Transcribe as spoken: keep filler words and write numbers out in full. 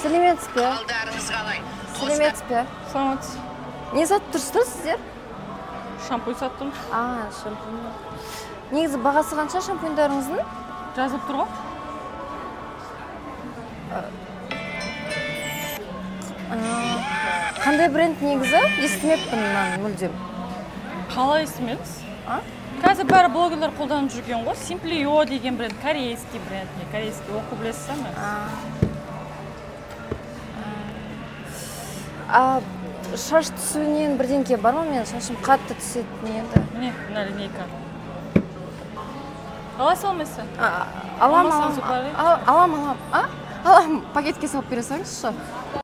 Сәлеметсіз бе? Қалдарыңыз қалай? Сәлеметсіз бе? Саламатсыз. Не сатып тұрсыздар сіздер? Шампунь саттым. А, шампунь. Негізі бағасы қанша шампуньдарыңыздың? Жазылып тұр ғой. Қандай бренд негізі? Естімеппін мен мүлдем. Қалай естімедіңіз? А? Қазір бәрі блогерлер қолданып жүрген ғой. Simplio деген бренд, корейский бренд. Корейский оқу білесіз бе? А шаш түсуінен бірдеңке бар ма? Мен шашым қатты түсетін еді. Міне, мына линейка. Аласыз алмайсыз? Алам, Алмасаңыз алам. Алам, алам. Алам, пакетке салып бере салыңызшы.